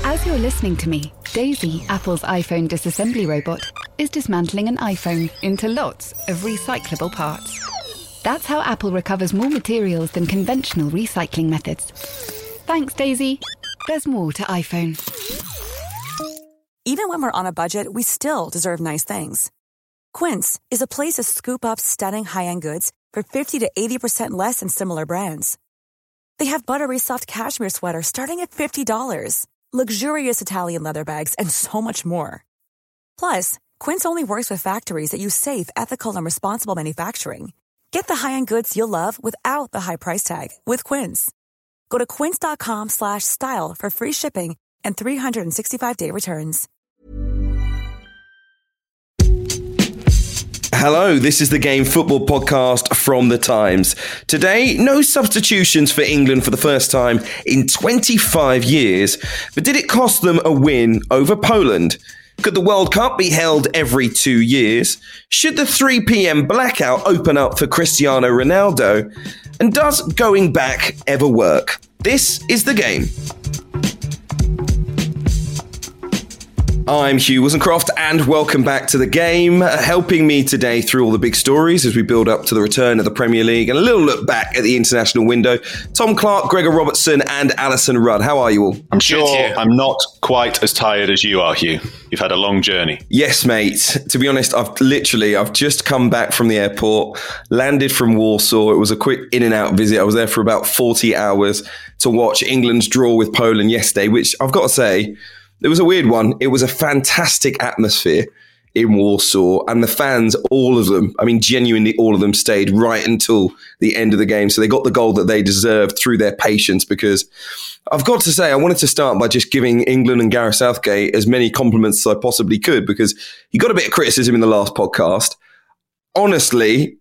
As you're listening to me, Daisy, Apple's iPhone disassembly robot, is dismantling an iPhone into lots of recyclable parts. That's how Apple recovers more materials than conventional recycling methods. Thanks, Daisy. There's more to iPhone. Even when we're on a budget, we still deserve nice things. Quince is a place to scoop up stunning high-end goods for 50 to 80% less than similar brands. They have buttery soft cashmere sweaters starting at $50, luxurious Italian leather bags, and so much more. Plus, Quince only works with factories that use safe, ethical, and responsible manufacturing. Get the high-end goods you'll love without the high price tag with Quince. Go to quince.com/style for free shipping and 365-day returns. Hello, this is the Game Football Podcast from The Times. Today, no substitutions for England for the first time in 25 years. But did it cost them a win over Poland? Could the World Cup be held every 2 years? Should the 3 p.m. blackout open up for Cristiano Ronaldo? And does going back ever work? This is The Game. I'm Hugh Wilsoncroft and welcome back to The Game. Helping me today through all the big stories as we build up to the return of the Premier League and a little look back at the international window, Tom Clark, Gregor Robertson and Alison Rudd. How are you all? I'm sure I'm not quite as tired as you are, Hugh. You've had a long journey. Yes, mate. To be honest, I've just come back from the airport, landed from Warsaw. It was a quick in and out visit. I was there for about 40 hours to watch England's draw with Poland yesterday, which I've got to say, it was a weird one. It was a fantastic atmosphere in Warsaw, and the fans, all of them, I mean, genuinely all of them stayed right until the end of the game. So they got the goal that they deserved through their patience, because I've got to say, I wanted to start by just giving England and Gareth Southgate as many compliments as I possibly could, because he got a bit of criticism in the last podcast. Honestly,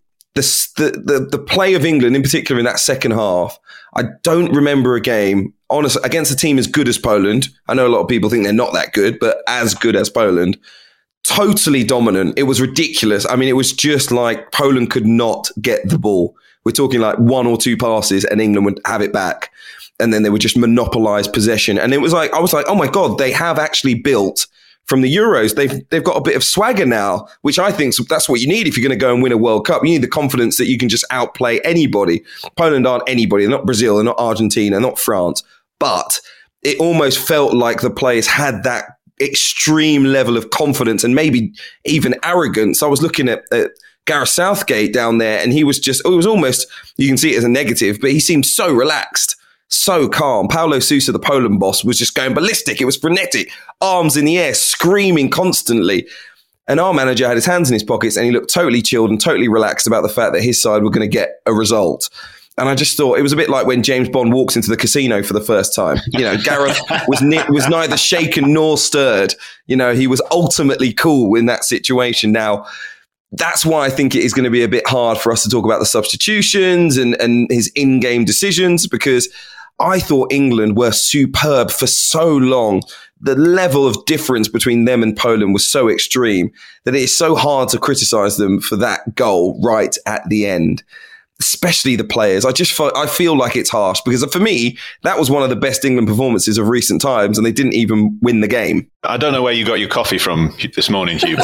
the play of England, in particular in that second half, I don't remember a game, honestly, against a team as good as Poland. I know a lot of people think they're not that good, but as good as Poland. Totally dominant. It was ridiculous. I mean, it was just like Poland could not get the ball. We're talking like one or two passes and England would have it back. And then they would just monopolize possession. And it was like, I was like, oh my God, they have actually built from the Euros. They've got a bit of swagger now, which I think that's what you need if you're going to go and win a World Cup. You need the confidence that you can just outplay anybody. Poland aren't anybody. They're not Brazil. They're not Argentina. They're not France. But it almost felt like the players had that extreme level of confidence and maybe even arrogance. I was looking at Gareth Southgate down there, and he was just, it was almost, you can see it as a negative, but he seemed so relaxed, so calm. Paulo Sousa, the Poland boss, was just going ballistic. It was frenetic, arms in the air, screaming constantly. And our manager had his hands in his pockets and he looked totally chilled and totally relaxed about the fact that his side were going to get a result. And I just thought it was a bit like when James Bond walks into the casino for the first time. You know, Gareth was neither shaken nor stirred. You know, he was ultimately cool in that situation. Now, that's why I think it is going to be a bit hard for us to talk about the substitutions and his in-game decisions, because I thought England were superb for so long. The level of difference between them and Poland was so extreme that it is so hard to criticize them for that goal right at the end. Especially the players. I feel like it's harsh, because for me, that was one of the best England performances of recent times, and they didn't even win the game. I don't know where you got your coffee from this morning, Hugh, but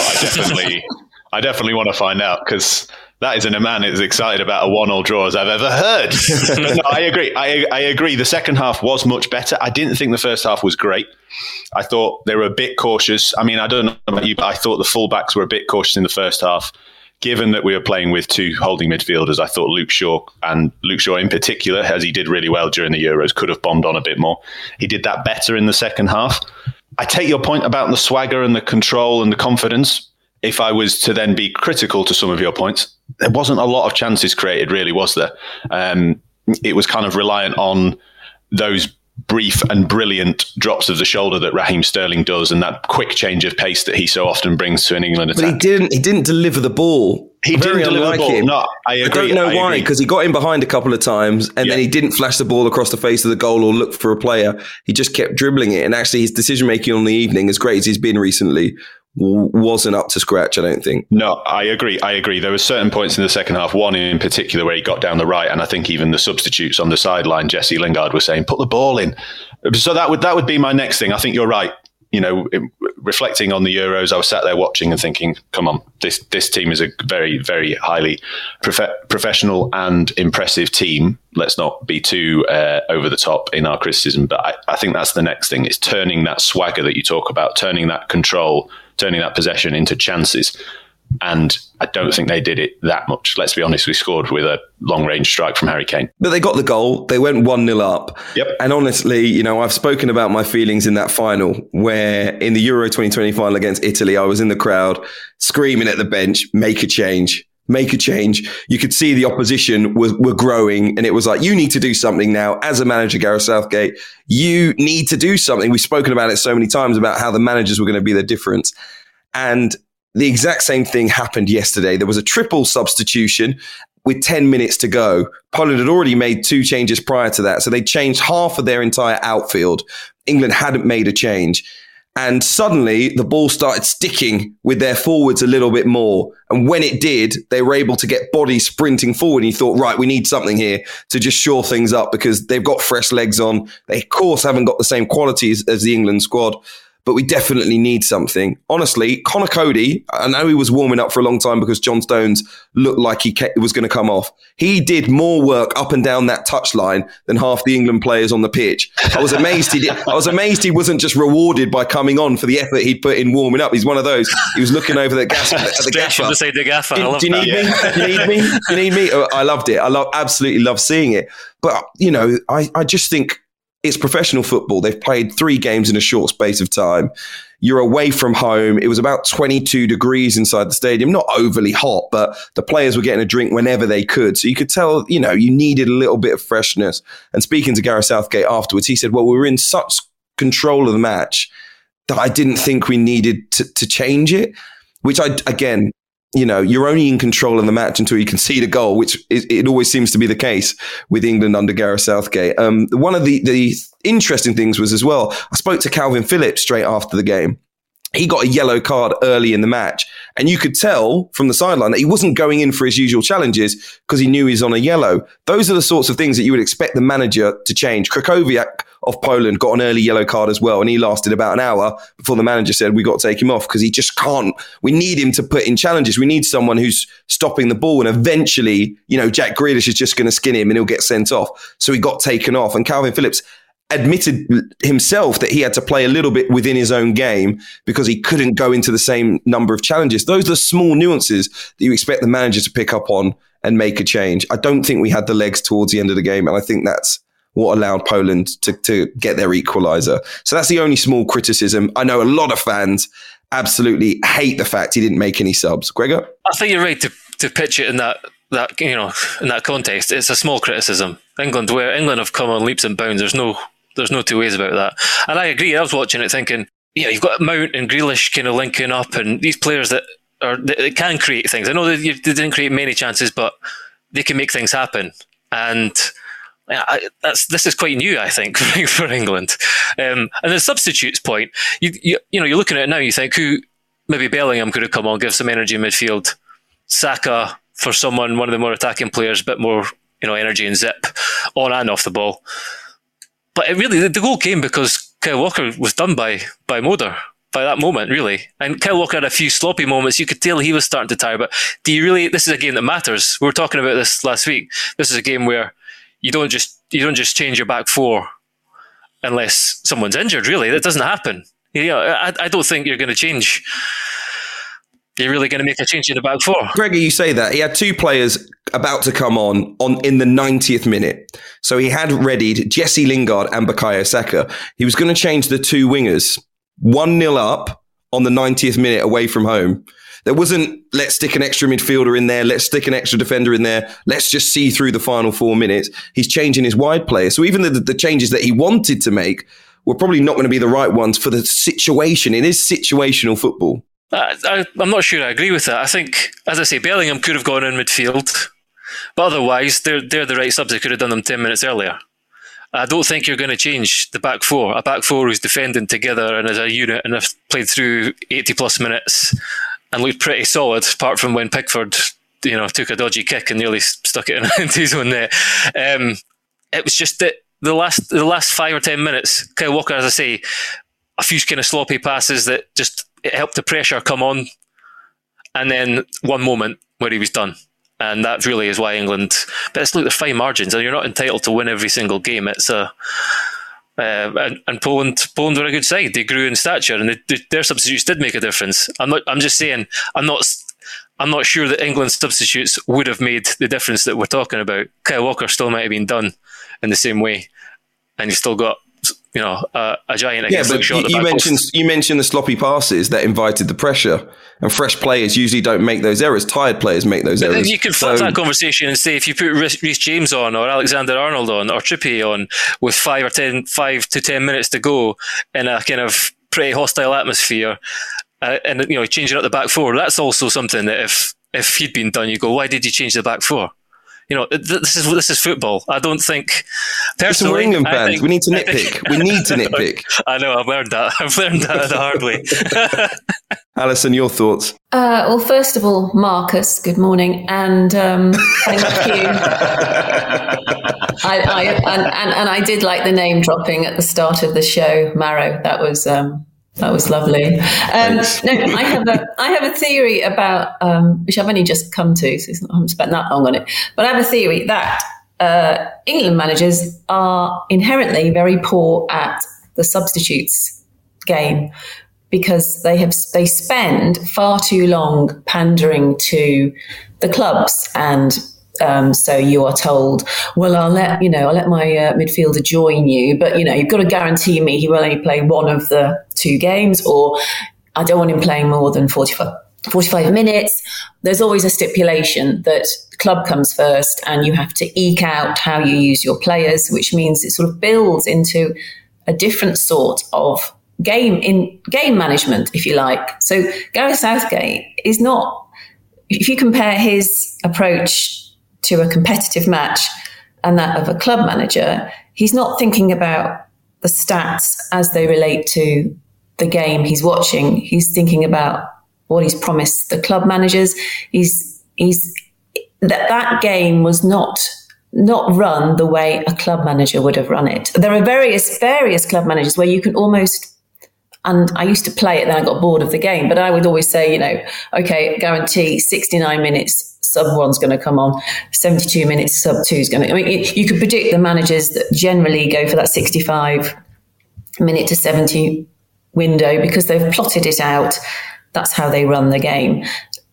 I definitely want to find out, because that isn't a man that's as excited about a 1-1 draw as I've ever heard. No, I agree. I agree. The second half was much better. I didn't think the first half was great. I thought they were a bit cautious. I mean, I don't know about you, but I thought the fullbacks were a bit cautious in the first half. Given that we were playing with two holding midfielders, I thought Luke Shaw in particular, as he did really well during the Euros, could have bombed on a bit more. He did that better in the second half. I take your point about the swagger and the control and the confidence. If I was to then be critical to some of your points, there wasn't a lot of chances created, really, was there? It was kind of reliant on those brief and brilliant drops of the shoulder that Raheem Sterling does, and that quick change of pace that he so often brings to an England attack. But he didn't deliver the ball. He didn't deliver the ball. Him. No, I agree. I don't know why, because he got in behind a couple of times and then he didn't flash the ball across the face of the goal or look for a player. He just kept dribbling it. And actually his decision making on the evening, as great as he's been recently, wasn't up to scratch, I don't think. No, I agree. There were certain points in the second half, one in particular where he got down the right, and I think even the substitutes on the sideline, Jesse Lingard was saying, put the ball in. So that would be my next thing. I think you're right. Reflecting on the Euros, I was sat there watching and thinking, come on, this team is a very, very highly professional and impressive team. Let's not be too over the top in our criticism. But I think that's the next thing, is turning that swagger that you talk about, turning that control, turning that possession into chances. And I don't think they did it that much. Let's be honest, we scored with a long-range strike from Harry Kane. But they got the goal. They went 1-0 up. Yep. And honestly, I've spoken about my feelings in that final, where in the Euro 2020 final against Italy, I was in the crowd screaming at the bench, make a change. Make a change. You could see the opposition were growing, and it was like, you need to do something now. As a manager, Gareth Southgate, you need to do something. We've spoken about it so many times about how the managers were going to be the difference. And the exact same thing happened yesterday. There was a triple substitution with 10 minutes to go. Poland had already made 2 changes prior to that. So they changed half of their entire outfield. England hadn't made a change. And suddenly the ball started sticking with their forwards a little bit more. And when it did, they were able to get bodies sprinting forward. And you thought, right, we need something here to just shore things up, because they've got fresh legs on. They, of course, haven't got the same qualities as the England squad, but we definitely need something. Honestly, Connor Cody, I know he was warming up for a long time because John Stones looked like he was going to come off. He did more work up and down that touchline than half the England players on the pitch. I was amazed he wasn't just rewarded by coming on for the effort he'd put in warming up. He's one of those. He was looking over the gaffer. Beside the gaffer. Do you need me? Do you need me? Do you need me? I loved it. Absolutely love seeing it. But, I just think it's professional football. They've played 3 games in a short space of time. You're away from home. It was about 22 degrees inside the stadium. Not overly hot, but the players were getting a drink whenever they could. So you could tell, you needed a little bit of freshness. And speaking to Gareth Southgate afterwards, he said, well, we were in such control of the match that I didn't think we needed to change it, which again, you're only in control of the match until you concede a goal, which it always seems to be the case with England under Gareth Southgate. One of the interesting things was as well, I spoke to Calvin Phillips straight after the game. He got a yellow card early in the match, and you could tell from the sideline that he wasn't going in for his usual challenges because he knew he's on a yellow. Those are the sorts of things that you would expect the manager to change. Krychowiak of Poland got an early yellow card as well, and he lasted about an hour before the manager said, we got to take him off because he just can't. We need him to put in challenges. We need someone who's stopping the ball, and eventually, Jack Grealish is just going to skin him and he'll get sent off. So he got taken off, and Calvin Phillips admitted himself that he had to play a little bit within his own game because he couldn't go into the same number of challenges. Those are small nuances that you expect the manager to pick up on and make a change. I don't think we had the legs towards the end of the game, and I think that's what allowed Poland to get their equaliser. So that's the only small criticism. I know a lot of fans absolutely hate the fact he didn't make any subs. Gregor? I think you're right to pitch it in that in that context. It's a small criticism. England have come on leaps and bounds. There's no two ways about that. And I agree. I was watching it thinking, you've got Mount and Grealish kind of linking up, and these players that can create things. I know that they didn't create many chances, but they can make things happen. And this is quite new, I think, for England. And the substitutes point, you're looking at it now. You think maybe Bellingham could have come on, give some energy in midfield. Saka for one of the more attacking players, a bit more energy and zip on and off the ball. But the goal came because Kyle Walker was done by Moder by that moment, really. And Kyle Walker had a few sloppy moments. You could tell he was starting to tire. But this is a game that matters. We were talking about this last week. This is a game where you don't just change your back four unless someone's injured, really. That doesn't happen. I don't think you're going to change. You're really going to make a change in the back four. Gregor, you say that. He had 2 players about to come on in the 90th minute. So he had readied Jesse Lingard and Bukayo Saka. He was going to change the 2 wingers 1-0 up on the 90th minute away from home. There wasn't, let's stick an extra midfielder in there, let's stick an extra defender in there, let's just see through the final 4 minutes. He's changing his wide player. So even the changes that he wanted to make were probably not going to be the right ones for the situation. It is situational football. I'm not sure I agree with that. I think, as I say, Bellingham could have gone in midfield, but otherwise, they're the right subs. They could have done them 10 minutes earlier. I don't think you're going to change the back four. A back four who's defending together and as a unit and have played through 80 plus minutes and looked pretty solid, apart from when Pickford, took a dodgy kick and nearly stuck it into his own net. It was just that the last 5 or 10 minutes, Kyle Walker, as I say, a few kind of sloppy passes that just it helped the pressure come on, and then one moment where he was done. And that really is why England. But it's like there's fine margins, and you're not entitled to win every single game. It's and Poland were a good side. They grew in stature, and their substitutes did make a difference. I'm just saying. I'm not sure that England's substitutes would have made the difference that we're talking about. Kyle Walker still might have been done in the same way, and you've still got a giant. Yeah, but you mentioned the sloppy passes that invited the pressure, and fresh players usually don't make those errors. Tired players make those errors. You can flip that conversation and say if you put Reece James on or Alexander-Arnold on or Trippier on with 5 to 10 minutes to go in a kind of pretty hostile atmosphere, and changing up the back four, that's also something that if he'd been done, you go, why did you change the back four? This is football. I don't think personally. We're England fans. We need to nitpick. We need to nitpick. I know. I've learned that the hard way. Alison, your thoughts? Well, first of all, Marcus, good morning, and thank you. I did like the name dropping at the start of the show, Maro. That was lovely. I have a theory about which I've only just come to, so I haven't spent that long on it. But I have a theory that England managers are inherently very poor at the substitutes game because they spend far too long pandering to the clubs and. So you are told, well, I'll let my midfielder join you, but you've got to guarantee me he will only play one of the 2 games, or I don't want him playing more than 45 minutes. There's always a stipulation that the club comes first, and you have to eke out how you use your players, which means it sort of builds into a different sort of game management, if you like. So Gareth Southgate is not. If you compare his approach to a competitive match and that of a club manager, he's not thinking about the stats as they relate to the game he's watching. He's thinking about what he's promised the club managers. That game was not run the way a club manager would have run it. There are various club managers where you can almost, and I used to play it, then I got bored of the game, but I would always say, okay, guarantee 69 minutes, sub 1's going to come on, 72 minutes, sub 2's going to... you could predict the managers that generally go for that 65 minute to 70 window because they've plotted it out. That's how they run the game.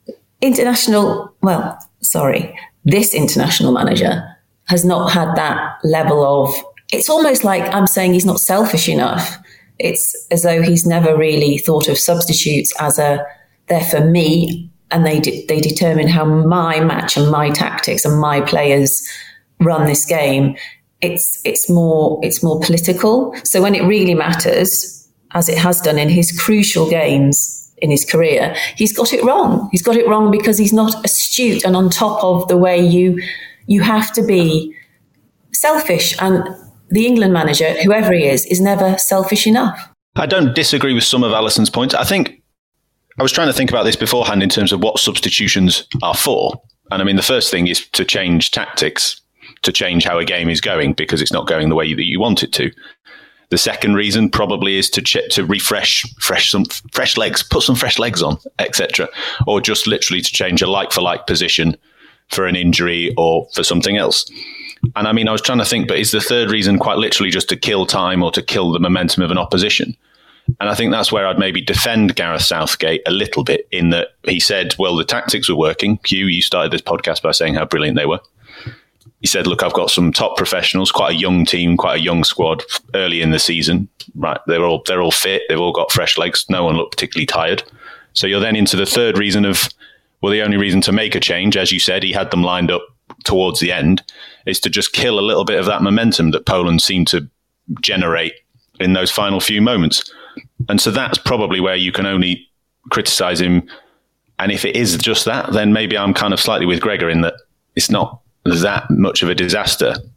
This international manager has not had that level of... It's almost like I'm saying he's not selfish enough. It's as though he's never really thought of substitutes as they're for me, and they determine how my match and my tactics and my players run this game. It's more political. So when it really matters, as it has done in his crucial games in his career, he's got it wrong. He's got it wrong because he's not astute and on top of the way you have to be selfish. And the England manager, whoever he is never selfish enough. I don't disagree with some of Alison's points. I think I was trying to think about this beforehand in terms of what substitutions are for. And I mean, the first thing is to change tactics, to change how a game is going because it's not going the way that you want it to. The second reason probably is to refresh some fresh legs, put some fresh legs on, etc. Or just literally to change a like-for-like position for an injury or for something else. And I mean, I was trying to think, but is the third reason quite literally just to kill time or to kill the momentum of an opposition? And I think that's where I'd maybe defend Gareth Southgate a little bit in that he said, well, the tactics were working. Hugh, you started this podcast by saying how brilliant they were. He said, look, I've got some top professionals, quite a young team, quite a young squad early in the season. Right, they're all fit. They've all got fresh legs. No one looked particularly tired. So you're then into the third reason of, well, the only reason to make a change, as you said, he had them lined up towards the end, is to just kill a little bit of that momentum that Poland seemed to generate in those final few moments. And so that's probably where you can only criticise him. And if it is just that, then maybe I'm kind of slightly with Gregor in that it's not that much of a disaster.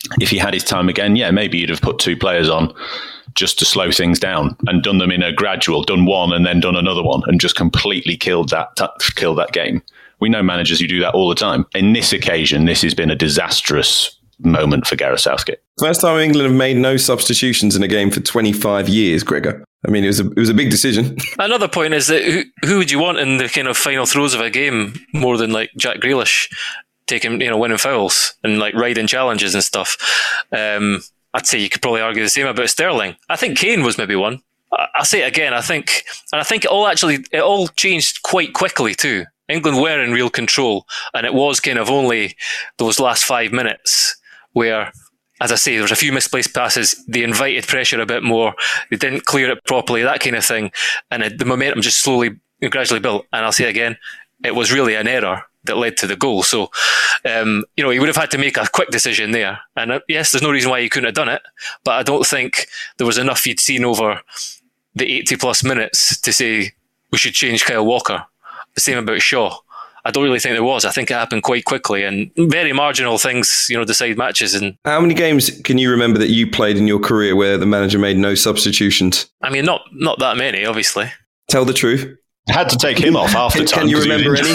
if he had his time again, maybe you'd have put 2 players on just to slow things down and done them in a gradual, done one and then done another one and just completely killed that game. We know managers who do that all the time. In this occasion, this has been a disastrous moment for Gareth Southgate. First time England have made no substitutions in a game for 25 years, Gregor. I mean, it was a big decision. Another point is that who would you want in the kind of final throes of a game more than like Jack Grealish taking, winning fouls and like riding challenges and stuff? I'd say you could probably argue the same about Sterling. I think Kane was maybe one. I'll say it again. I think it all changed quite quickly too. England were in real control, and it was kind of only those last 5 minutes where, as I say, there was a few misplaced passes. They invited pressure a bit more. They didn't clear it properly, that kind of thing. And the momentum just gradually built. And I'll say it again, it was really an error that led to the goal. So, he would have had to make a quick decision there. And yes, there's no reason why he couldn't have done it, but I don't think there was enough he'd seen over the 80 plus minutes to say we should change Kyle Walker. The same about Shaw. I don't really think there was. I think it happened quite quickly, and very marginal things, decide matches. And how many games can you remember that you played in your career where the manager made no substitutions? I mean, not that many, obviously. Tell the truth. Had to take him off after time. Can you remember any?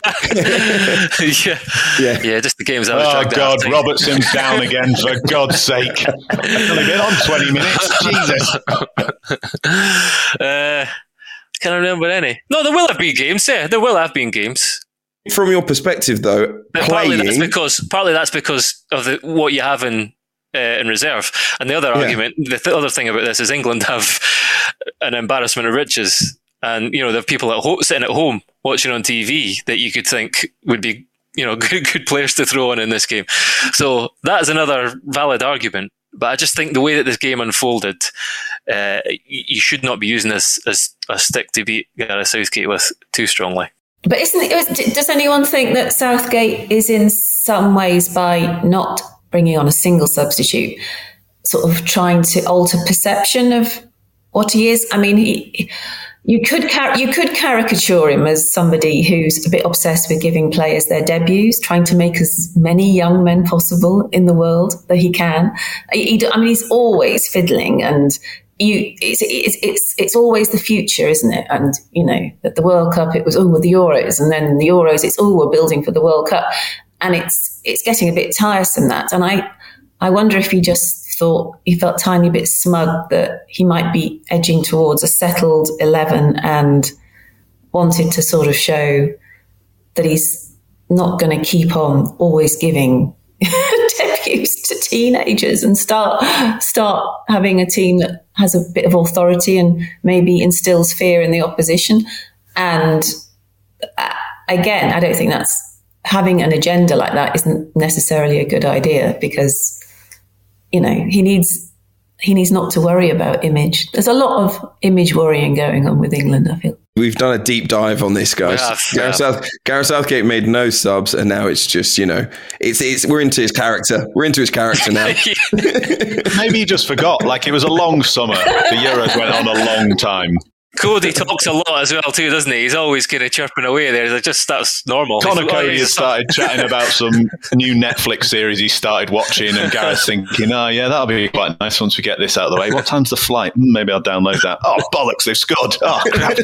Yeah, just the games I was dragged out. Oh, God, Robertson's down again, for God's sake. I've only been on 20 minutes. Jesus. Can't remember any. No, there will have been games. Yeah, there will have been games. From your perspective, though, partly that's because of what you have in reserve. And the other argument, the other thing about this is England have an embarrassment of riches, and they have people sitting at home watching on TV that you could think would be good players to throw in this game. So that is another valid argument. But I just think the way that this game unfolded, you should not be using this as a stick to beat Gareth Southgate with too strongly. But does anyone think that Southgate is in some ways, by not bringing on a single substitute, sort of trying to alter perception of what he is? I mean, you could caricature him as somebody who's a bit obsessed with giving players their debuts, trying to make as many young men possible in the world that he can. He's always fiddling, and it's always the future, isn't it? And at the World Cup it was with the Euros, and then the Euros it's we're building for the World Cup, and it's getting a bit tiresome, that. And I wonder if he just thought he felt a tiny bit smug that he might be edging towards a settled 11 and wanted to sort of show that he's not going to keep on always giving debuts to teenagers and start having a team that has a bit of authority and maybe instills fear in the opposition. And again, I don't think having an agenda like that isn't necessarily a good idea, because he needs not to worry about image. There's a lot of image worrying going on with England, I feel. We've done a deep dive on this, guys. Gareth Southgate made no subs, and now it's just, we're into his character. We're into his character now. Maybe he just forgot. Like, it was a long summer. The Euros went on a long time. Cody talks a lot as well too, doesn't he? He's always kind of chirping away there. That's normal. Connor Cody has started chatting about some new Netflix series he started watching, and Gareth's thinking, that'll be quite nice once we get this out of the way. What time's the flight? Maybe I'll download that. Oh, bollocks, they've scored. Oh,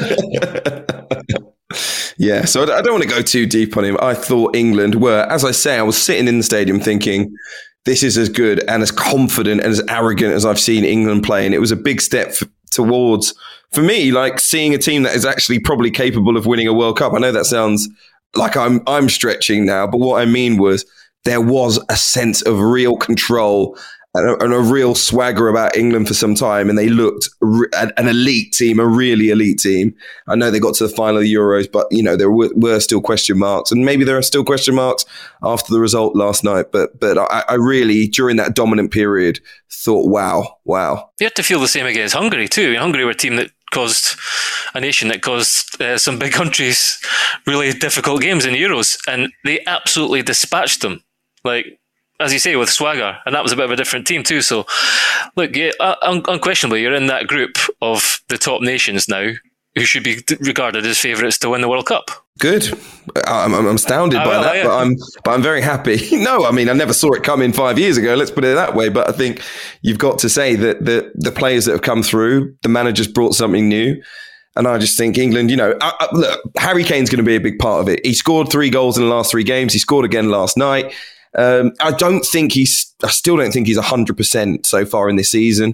crap. Yeah, so I don't want to go too deep on him. I thought England were, as I say, I was sitting in the stadium thinking, this is as good and as confident and as arrogant as I've seen England play. And it was a big step towards, for me, like seeing a team that is actually probably capable of winning a World Cup. I know that sounds like I'm stretching now, but what I mean was there was a sense of real control and a real swagger about England for some time, and they looked an elite team, a really elite team. I know they got to the final of the Euros, but there were still question marks, and maybe there are still question marks after the result last night. But I really, during that dominant period, thought, wow. You had to feel the same against Hungary too. Hungary were a team that caused some big countries really difficult games in the Euros, and they absolutely dispatched them. Like, as you say, with swagger, and that was a bit of a different team too. So, look, unquestionably, you're in that group of the top nations now. who should be regarded as favourites to win the World Cup. Good. I'm astounded by that, but I'm very happy. No, I mean, I never saw it coming 5 years ago. Let's put it that way. But I think you've got to say that the players that have come through, the manager's brought something new. And I just think England, look, Harry Kane's going to be a big part of it. He scored 3 goals in the last 3 games. He scored again last night. I still don't think he's 100% so far in this season.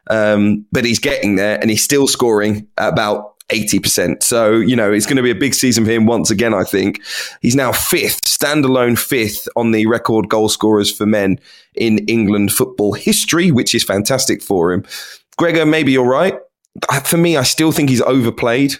But he's getting there and he's still scoring at about 80%. So, it's going to be a big season for him once again, I think. He's now standalone fifth on the record goal scorers for men in England football history, which is fantastic for him. Gregor, maybe you're right. For me, I still think he's overplayed.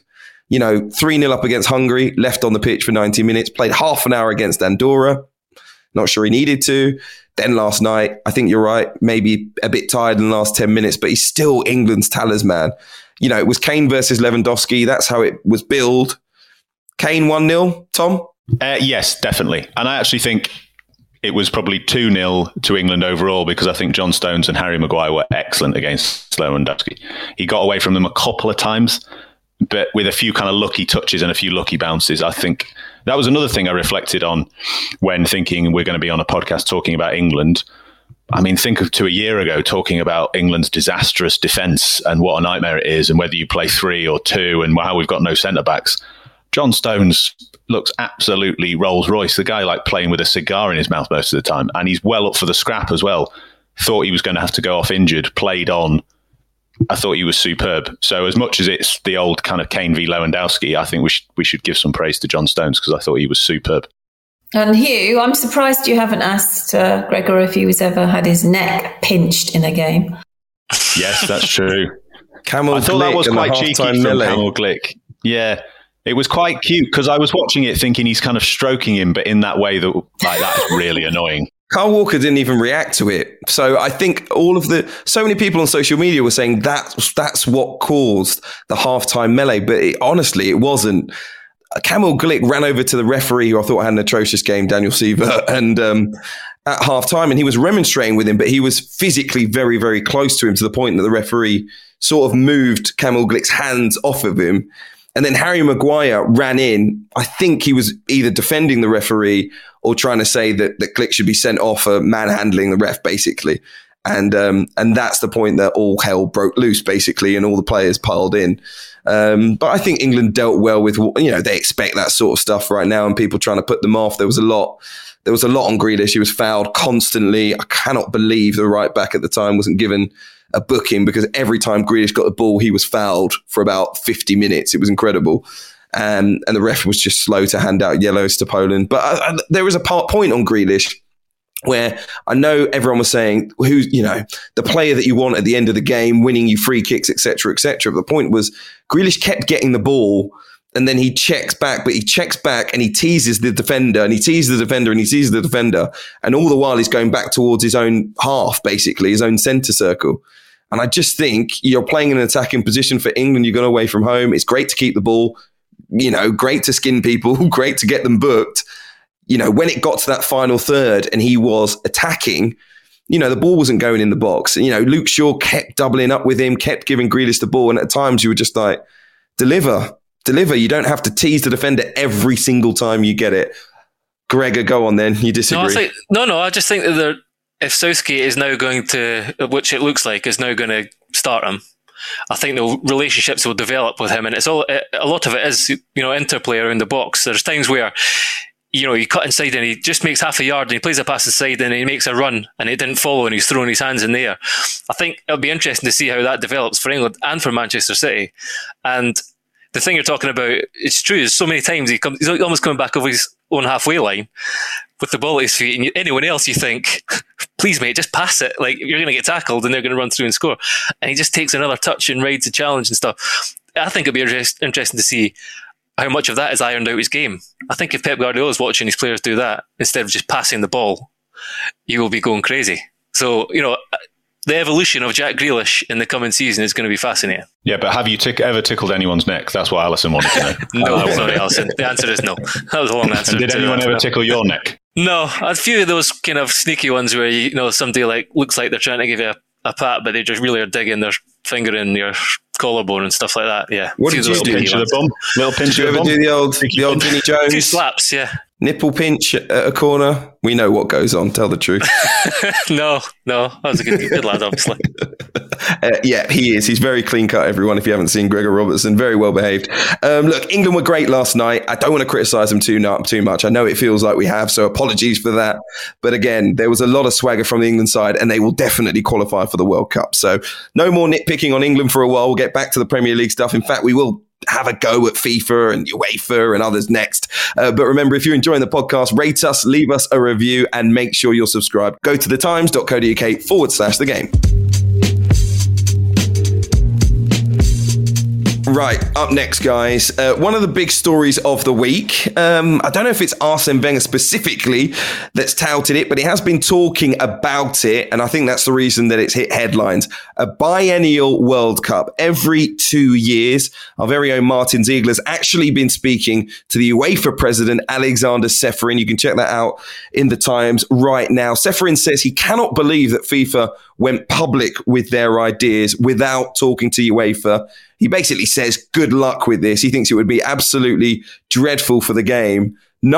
3-0 up against Hungary, left on the pitch for 90 minutes, played half an hour against Andorra. Not sure he needed to. Then last night, I think you're right, maybe a bit tired in the last 10 minutes, but he's still England's talisman. It was Kane versus Lewandowski. That's how it was billed. Kane 1-0, Tom? Yes, definitely. And I actually think it was probably 2-0 to England overall because I think John Stones and Harry Maguire were excellent against Lewandowski. He got away from them a couple of times, but with a few kind of lucky touches and a few lucky bounces. I think that was another thing I reflected on when thinking we're going to be on a podcast talking about England. I mean, think of to a year ago talking about England's disastrous defence and what a nightmare it is and whether you play 3 or 2 and how we've got no centre-backs. John Stones looks absolutely Rolls Royce. The guy playing with a cigar in his mouth most of the time. And he's well up for the scrap as well. Thought he was going to have to go off injured, played on. I thought he was superb. So as much as it's the old kind of Kane v Lewandowski, I think we should give some praise to John Stones because I thought he was superb. And Hugh, I'm surprised you haven't asked Gregor if he was ever had his neck pinched in a game. Yes, that's true. I thought that was quite cheeky from Kamil Glik. Yeah, it was quite cute because I was watching it thinking he's kind of stroking him, but in that way that's really annoying. Kyle Walker didn't even react to it. So I think so many people on social media were saying that's what caused the halftime melee, but honestly, it wasn't. Kamil Glik ran over to the referee, who I thought had an atrocious game, Daniel Sievert, and at half-time, and he was remonstrating with him, but he was physically very, very close to him to the point that the referee sort of moved Kamil Glik's hands off of him. And then Harry Maguire ran in. I think he was either defending the referee or trying to say that Glik should be sent off for manhandling the ref, basically. And that's the point that all hell broke loose, basically, and all the players piled in. But I think England dealt well with, they expect that sort of stuff right now and people trying to put them off. There was a lot on Grealish. He was fouled constantly. I cannot believe the right back at the time wasn't given a booking because every time Grealish got the ball, he was fouled for about 50 minutes. It was incredible. And the ref was just slow to hand out yellows to Poland. But there was a point on Grealish where I know everyone was saying, who's, the player that you want at the end of the game, winning you free kicks, etc., etc. But the point was Grealish kept getting the ball and then he checks back and he teases the defender and he teases the defender and he teases the defender. And all the while he's going back towards his own half, basically, his own centre circle. And I just think you're playing in an attacking position for England. You've gone away from home. It's great to keep the ball, great to skin people, great to get them booked. When it got to that final third and he was attacking, the ball wasn't going in the box. Luke Shaw kept doubling up with him, kept giving Grealish the ball. And at times you were just like, deliver. You don't have to tease the defender every single time you get it. Gregor, go on then. You disagree? I just think that if Southgate is now going to, which it looks like, is now going to start him, I think the relationships will develop with him. And a lot of it is, interplay around the box. There's times where you cut inside and he just makes half a yard and he plays a pass inside and he makes a run and it didn't follow and he's throwing his hands in the air. I think it'll be interesting to see how that develops for England and for Manchester City. And the thing you're talking about, it's true, is so many times he's almost coming back over his own halfway line with the ball at his feet, and anyone else you think, please mate, just pass it, you're going to get tackled and they're going to run through and score. And he just takes another touch and rides a challenge and stuff. I think it'll be interesting to see how much of that is ironed out his game. I think if Pep Guardiola is watching his players do that, instead of just passing the ball, you will be going crazy. So, the evolution of Jack Grealish in the coming season is going to be fascinating. Yeah, but have you ever tickled anyone's neck? That's what Alison wanted to know. No, sorry, Alison. The answer is no. That was a long answer. And did anyone ever tickle your neck? No, a few of those kind of sneaky ones where somebody looks like they're trying to give you a pat, but they just really are digging their finger in your collarbone and stuff like that. Yeah. What did you do? Pinch of the bum. Little pinch Did you of the ever bum. do the old Vinnie Jones? 2 slaps, yeah. Nipple pinch at a corner? We know what goes on. Tell the truth. No. That was a good lad, obviously. Yeah, he is. He's very clean cut, everyone, if you haven't seen Gregor Robertson. Very well behaved. Look, England were great last night. I don't want to criticise them too much. I know it feels like we have, so apologies for that. But again, there was a lot of swagger from the England side, and they will definitely qualify for the World Cup. So no more nitpicking on England for a while. We'll get back to the Premier League stuff. In fact, we will have a go at FIFA and UEFA and others next. But remember, if you're enjoying the podcast, rate us, leave us a review, and make sure you're subscribed. Go to thetimes.co.uk/the game. Right, up next, guys. One of the big stories of the week. I don't know if it's Arsene Wenger specifically that's touted it, but he has been talking about it, and I think that's the reason that it's hit headlines. A biennial World Cup every 2 years. Our very own Martin Ziegler's actually been speaking to the UEFA president, Alexander Ceferin. You can check that out in the Times right now. Ceferin says he cannot believe that FIFA went public with their ideas without talking to UEFA. He basically says, good luck with this. He thinks it would be absolutely dreadful for the game.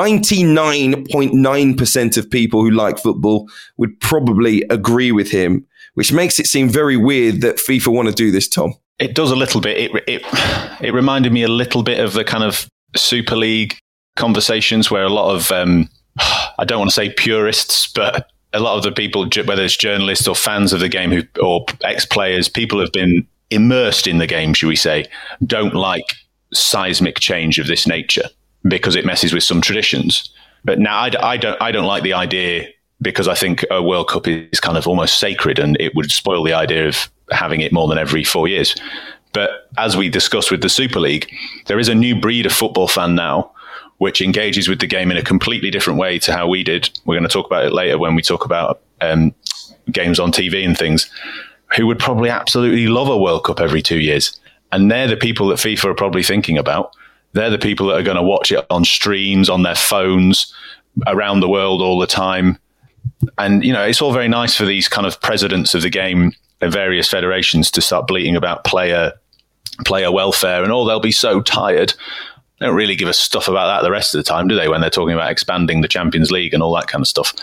99.9% of people who like football would probably agree with him, which makes it seem very weird that FIFA want to do this, Tom. It does a little bit. It reminded me a little bit of the kind of Super League conversations where a lot of, I don't want to say purists, but a lot of the people, whether it's journalists or fans of the game or ex-players, people have been immersed in the game, should we say, don't like seismic change of this nature because it messes with some traditions. But now I don't like the idea because I think a World Cup is kind of almost sacred and it would spoil the idea of having it more than every 4 years. But as we discussed with the Super League, there is a new breed of football fan now which engages with the game in a completely different way to how we did. We're going to talk about it later when we talk about games on TV and things, who would probably absolutely love a World Cup every 2 years. And they're the people that FIFA are probably thinking about. They're the people that are going to watch it on streams, on their phones, around the world all the time. And, you know, it's all very nice for these kind of presidents of the game and various federations to start bleating about player welfare and all. They'll be so tired. They don't really give a stuff about that the rest of the time, do they, when they're talking about expanding the Champions League and all that kind of stuff.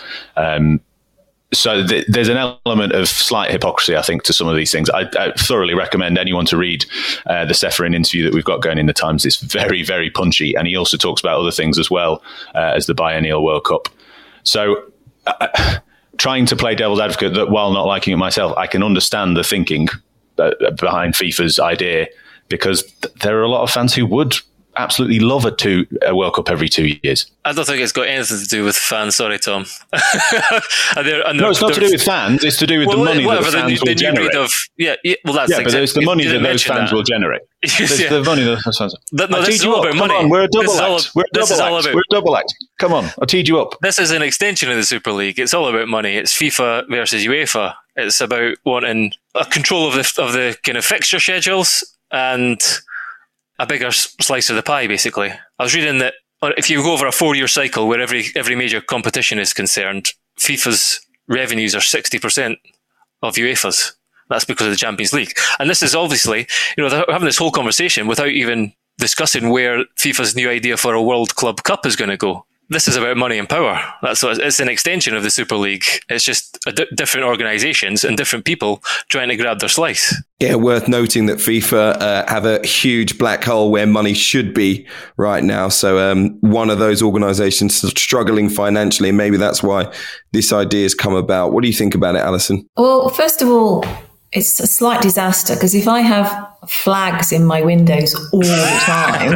So there's an element of slight hypocrisy, I think, to some of these things. I thoroughly recommend anyone to read the Ceferin interview that we've got going in the Times. It's very, very punchy. And he also talks about other things as well as the biennial World Cup. So trying to play devil's advocate that while not liking it myself, I can understand the thinking behind FIFA's idea, because there are a lot of fans who would absolutely love a World Cup every 2 years. I don't think it's got anything to do with fans. Sorry, Tom. No, it's not to do with fans. It's to do with the money that the fans will generate. Well, that's but there's the money that those fans will generate. There's the money that those fans. No, this is all about money. Come on, we're a double act. We're a double act. Come on, I'll teed you up. This is an extension of the Super League. It's all about money. It's FIFA versus UEFA. It's about wanting a control of the kind of fixture schedules and a bigger slice of the pie, basically. I was reading that if you go over a 4-year cycle where every major competition is concerned, FIFA's revenues are 60% of UEFA's. That's because of the Champions League. And this is obviously, they're having this whole conversation without even discussing where FIFA's new idea for a World Club Cup is going to go. This is about money and power. It's an extension of the Super League. It's just different organisations and different people trying to grab their slice. Yeah, worth noting that FIFA have a huge black hole where money should be right now. So one of those organisations struggling financially, and maybe that's why this idea has come about. What do you think about it, Alison? Well, first of all, it's a slight disaster because if I have flags in my windows all the time,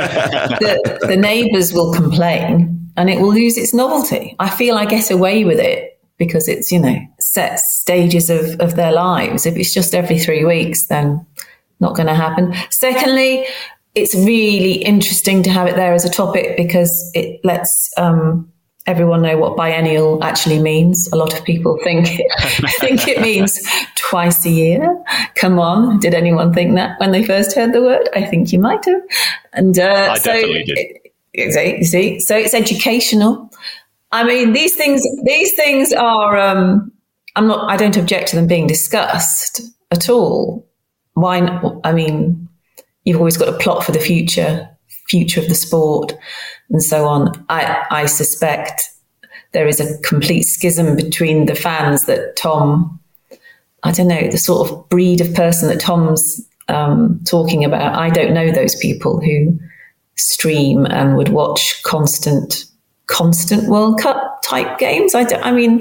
the neighbours will complain and it will lose its novelty. I feel I get away with it because it's, set stages of their lives. If it's just every 3 weeks, then not going to happen. Secondly, it's really interesting to have it there as a topic because it lets everyone know what biennial actually means. A lot of people think it means twice a year. Come on, did anyone think that when they first heard the word? I think you might have. And I definitely did. You see, so it's educational. I mean, these things are. I don't object to them being discussed at all. why? I mean, you've always got to plot for the future of the sport, and so on. I suspect there is a complete schism between the fans that Tom, I don't know, the sort of breed of person that Tom's talking about. I don't know those people who stream and would watch constant World Cup type games. It's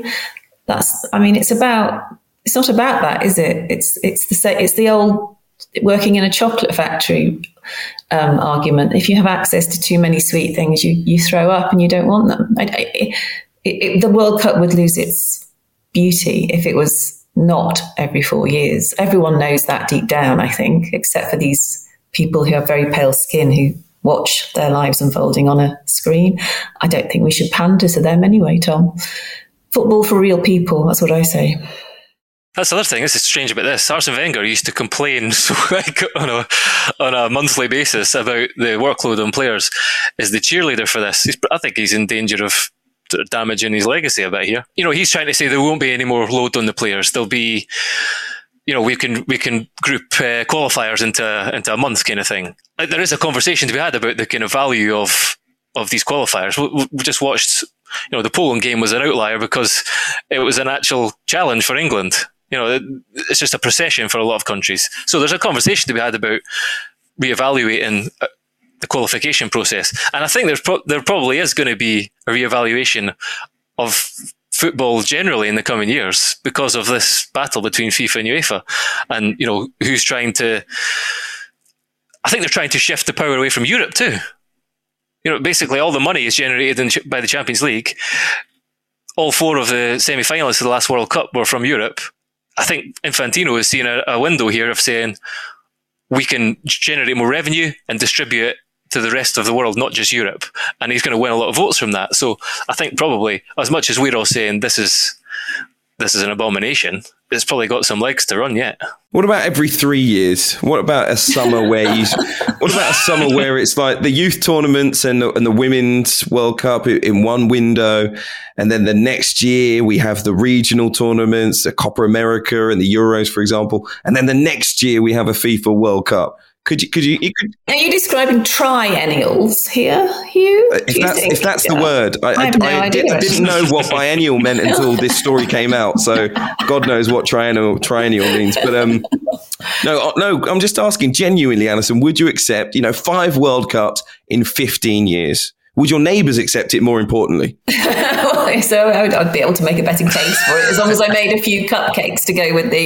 not about that, is it? It's the old working in a chocolate factory argument. If you have access to too many sweet things, you throw up and you don't want them. The World Cup would lose its beauty if it was not every 4 years. Everyone knows that deep down, I think, except for these people who have very pale skin who watch their lives unfolding on a screen. I don't think we should pander to them anyway, Tom. Football for real people, that's what I say. That's the other thing. This is strange about this. Arsene Wenger used to complain on a monthly basis about the workload on players. Is the cheerleader for this? I think he's in danger of damaging his legacy a bit here. He's trying to say there won't be any more load on the players. There'll be, we can group qualifiers into a month kind of thing. There is a conversation to be had about the kind of value of these qualifiers. We just watched, the Poland game was an outlier because it was an actual challenge for England. It's just a procession for a lot of countries. So there's a conversation to be had about reevaluating the qualification process. And I think there probably is going to be a reevaluation of football generally in the coming years because of this battle between FIFA and UEFA. And, who's trying to... I think they're trying to shift the power away from Europe too. Basically all the money is generated by the Champions League. All 4 of the semi-finalists of the last World Cup were from Europe. I think Infantino is seeing a window here of saying we can generate more revenue and distribute it to the rest of the world, not just Europe. And he's going to win a lot of votes from that. So I think probably, as much as we're all saying this is an abomination, it's probably got some legs to run yet. What about every 3 years? What about a summer where it's like the youth tournaments and the Women's World Cup in one window, and then the next year we have the regional tournaments, the Copa America and the Euros, for example, and then the next year we have a FIFA World Cup. Could you? Are you describing triennials here, Hugh? If that's the word, I didn't know what biennial meant until this story came out. So God knows what triennial means. But no, I'm just asking genuinely, Alison. Would you accept 5 World Cups in 15 years? Would your neighbours accept it? More importantly, so I'd be able to make a better case for it as long as I made a few cupcakes to go with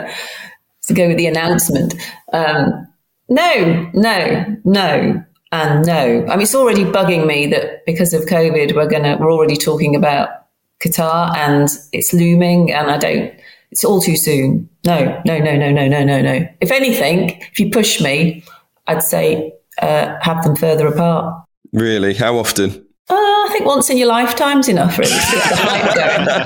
the announcement. No, and no. I mean, it's already bugging me that because of COVID, we're already talking about Qatar and it's looming, and it's all too soon. No. If anything, if you push me, I'd say have them further apart. Really? How often? I think once in your lifetime's enough, really, to get the hype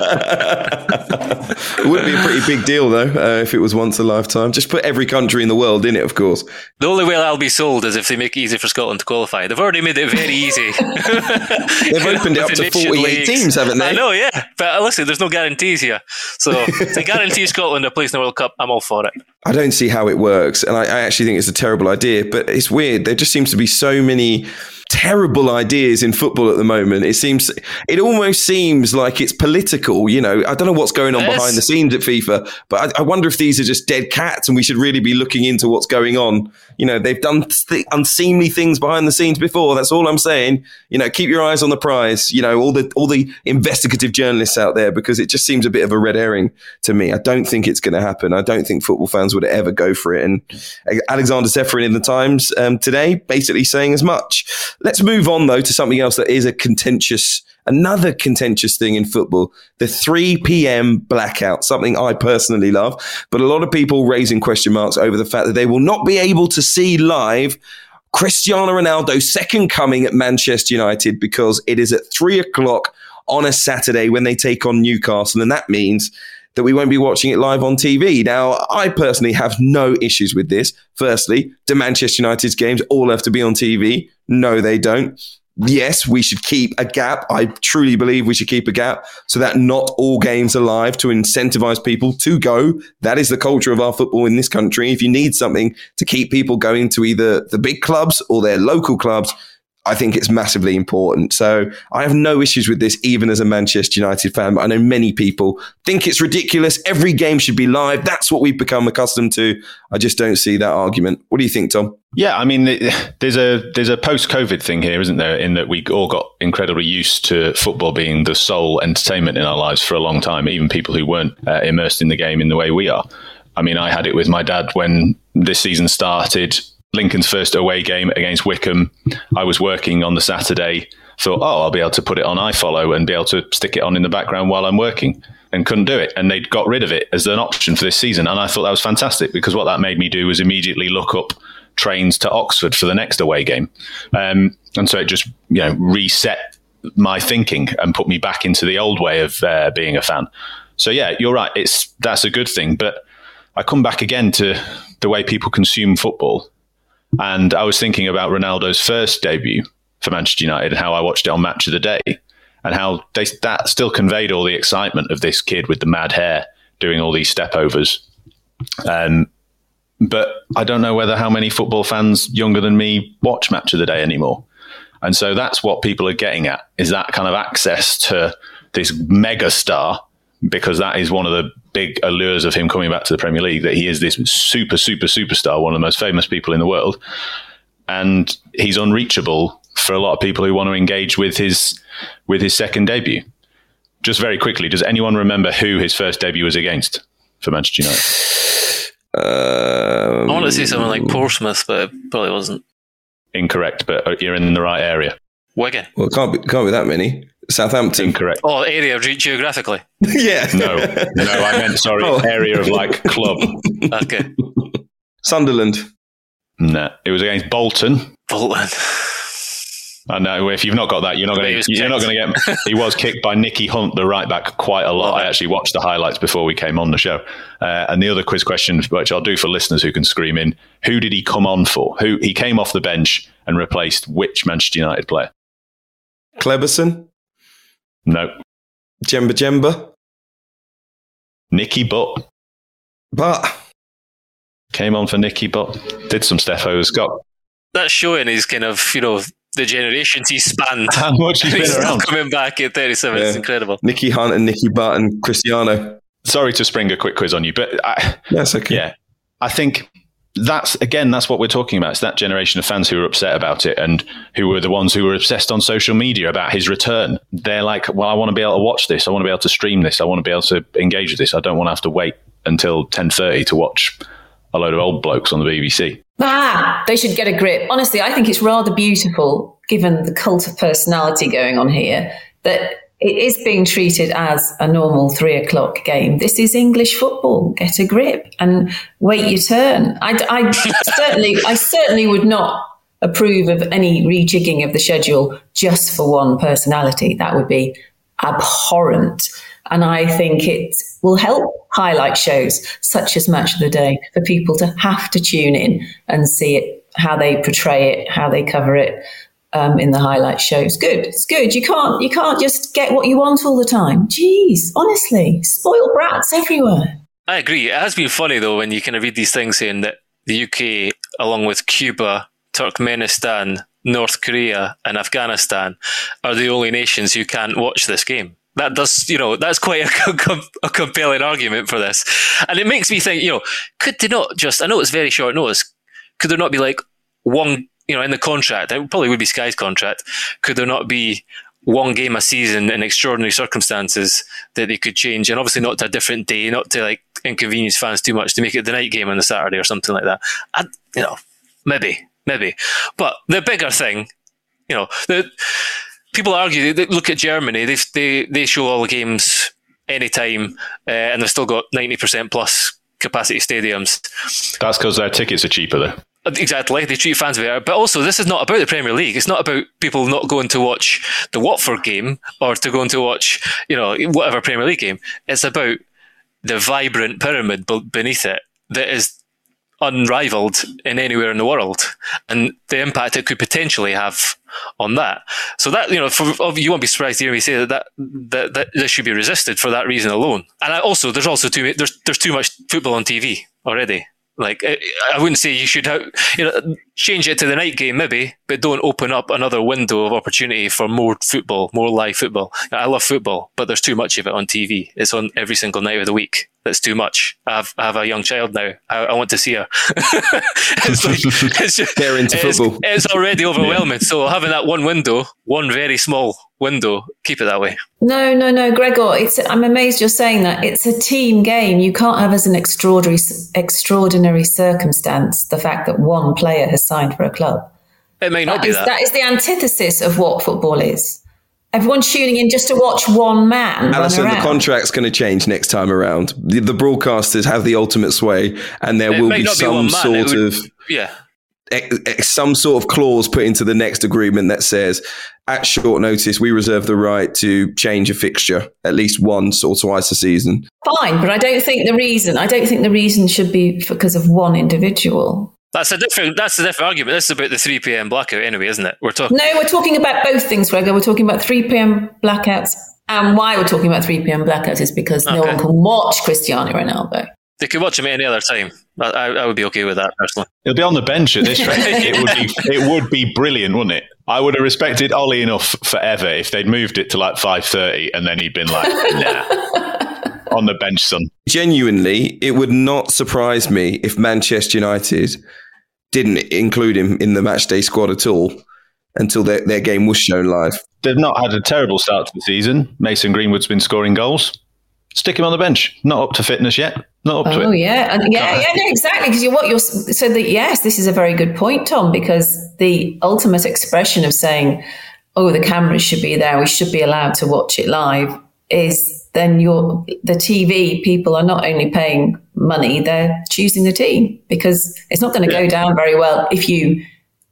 going. It would be a pretty big deal, though, if it was once a lifetime. Just put every country in the world in it, of course. The only way I'll be sold is if they make it easy for Scotland to qualify. They've already made it very easy. They've opened it up to 48 teams, haven't they? I know, yeah. But listen, there's no guarantees here. So to guarantee Scotland a place in the World Cup, I'm all for it. I don't see how it works. And I actually think it's a terrible idea. But it's weird. There just seems to be so many terrible ideas in football at the moment. It almost seems like it's political. I don't know what's going on behind the scenes at FIFA, but I wonder if these are just dead cats and we should really be looking into what's going on. They've done unseemly things behind the scenes before. That's all I'm saying. Keep your eyes on the prize. All the investigative journalists out there, because it just seems a bit of a red herring to me. I don't think it's going to happen. I don't think football fans would ever go for it. And Alexander Ceferin in the Times today basically saying as much. Let's move on, though, to something else that is another contentious thing in football, the 3 p.m. blackout, something I personally love, but a lot of people raising question marks over the fact that they will not be able to see live Cristiano Ronaldo's second coming at Manchester United because it is at 3:00 on a Saturday when they take on Newcastle, and that means that we won't be watching it live on TV. Now, I personally have no issues with this. Firstly, do Manchester United's games all have to be on TV? No, they don't. yes, we should keep a gap. I truly believe we should keep a gap so that not all games are live, to incentivize people to go. That is the culture of our football in this country. If you need something to keep people going to either the big clubs or their local clubs, I think it's massively important. So I have no issues with this, even as a Manchester United fan. But I know many people think it's ridiculous. Every game should be live. That's what we've become accustomed to. I just don't see that argument. What do you think, Tom? Yeah, I mean, there's a post-COVID thing here, isn't there? In that we all got incredibly used to football being the sole entertainment in our lives for a long time. Even people who weren't immersed in the game in the way we are. I mean, I had it with my dad when this season started. Lincoln's first away game against Wickham. I was working on the Saturday, thought, I'll be able to put it on iFollow and be able to stick it on in the background while I'm working, and couldn't do it. And they'd got rid of it as an option for this season. And I thought that was fantastic, because what that made me do was immediately look up trains to Oxford for the next away game. And so it just, reset my thinking and put me back into the old way of being a fan. So yeah, you're right. That's a good thing. But I come back again to the way people consume football. And I was thinking about Ronaldo's first debut for Manchester United and how I watched it on Match of the Day, and how that still conveyed all the excitement of this kid with the mad hair doing all these step overs. But I don't know how many football fans younger than me watch Match of the Day anymore. And so that's what people are getting at, is that kind of access to this mega star, because that is one of the big allures of him coming back to the Premier League, that he is this super, super, superstar, one of the most famous people in the world. And he's unreachable for a lot of people who want to engage with his second debut. Just very quickly, does anyone remember who his first debut was against for Manchester United? I want to say something like Portsmouth, but it probably wasn't. Incorrect, but you're in the right area. Wigan. Well, it can't be that many. Southampton. Incorrect. Oh, area geographically. Yeah. No, I meant, area of club. Okay. Sunderland. No, it was against Bolton. Bolton. I know, if you've not got that, you're not going to get. He was kicked by Nicky Hunt, the right back, quite a lot. I actually watched the highlights before we came on the show. And the other quiz question, which I'll do for listeners who can scream in, who did he come on for? He came off the bench and replaced which Manchester United player? Kleberson? No. Jemba? Nicky Butt. But came on for Nicky Butt. Did some Steffos. That's showing his kind of, the generations he's spanned. How much he's been around. Coming back at 37, yeah. It's incredible. Nicky Hunt and Nicky Butt and Cristiano. Sorry to spring a quick quiz on you, but that's okay. Yeah, I think that's what we're talking about. It's that generation of fans who were upset about it, and who were the ones who were obsessed on social media about his return. They're like, well, I want to be able to watch this. I want to be able to stream this. I want to be able to engage with this. I don't want to have to wait until 10:30 to watch a load of old blokes on the BBC. They should get a grip. Honestly, I think it's rather beautiful, given the cult of personality going on here, that it is being treated as a normal 3:00 game. This is English football. Get a grip and wait your turn. I certainly would not approve of any rejigging of the schedule just for one personality. That would be abhorrent. And I think it will help highlight shows such as Match of the Day for people to have to tune in and see it, how they portray it, how they cover it in the highlight shows. Good. It's good. You can't just get what you want all the time. Jeez, honestly, spoiled brats everywhere. I agree. It has been funny, though, when you kind of read these things saying that the UK, along with Cuba, Turkmenistan, North Korea and Afghanistan, are the only nations who can't watch this game. That does, that's quite a compelling argument for this. And it makes me think, could they not just, I know it's very short notice, could there not be one, in the contract, it probably would be Sky's contract, could there not be one game a season in extraordinary circumstances that they could change, and obviously not to a different day, not to inconvenience fans too much, to make it the night game on the Saturday or something like that. Maybe. But the bigger thing, people argue, they look at Germany, they show all the games anytime, and they've still got 90% plus capacity stadiums. That's because their tickets are cheaper, though. Exactly, they treat fans better. But also, this is not about the Premier League. It's not about people not going to watch the Watford game or to go to watch, whatever Premier League game. It's about the vibrant pyramid beneath it that is unrivaled in anywhere in the world. and the impact it could potentially have on that. So that, you won't be surprised to hear me say that this should be resisted for that reason alone. And there's too much football on TV already. Like, I wouldn't say you should change it to the night game maybe, but don't open up another window of opportunity for more football, more live football. I love football, but there's too much of it on TV. It's on every single night of the week. That's too much. I have a young child now. I want to see her. They're into football. It's already overwhelming. Yeah. So having that one very small window, keep it that way. No, Gregor. I'm amazed you're saying that. It's a team game. You can't have as an extraordinary circumstance the fact that one player has signed for a club. It may not be that. That is the antithesis of what football is. Everyone's tuning in just to watch one man. Alison, the contract's going to change next time around. The broadcasters have the ultimate sway, and there will be some sort of clause put into the next agreement that says, at short notice, we reserve the right to change a fixture at least once or twice a season. Fine, but I don't think the reason should be because of one individual. That's a different argument. This is about the 3 p.m. blackout anyway, isn't it? We're talking about both things, Gregor. We're talking about 3 p.m. blackouts. And why we're talking about 3 p.m. blackouts is because no one can watch Cristiano Ronaldo. They could watch him at any other time. I would be okay with that, personally. He'll be on the bench at this rate. It would be brilliant, wouldn't it? I would have respected Ollie enough forever if they'd moved it to like 5:30 and then he'd been like, nah, on the bench, son. Genuinely, it would not surprise me if Manchester United didn't include him in the matchday squad at all until their game was shown live. They've not had a terrible start to the season. Mason Greenwood's been scoring goals. Stick him on the bench. Not up to fitness yet. Not up to it. Oh, yeah. No, exactly. Because this is a very good point, Tom, because the ultimate expression of saying, oh, the cameras should be there, we should be allowed to watch it live, is then the TV people are not only paying money, they're choosing the team, because it's not going to go down very well if you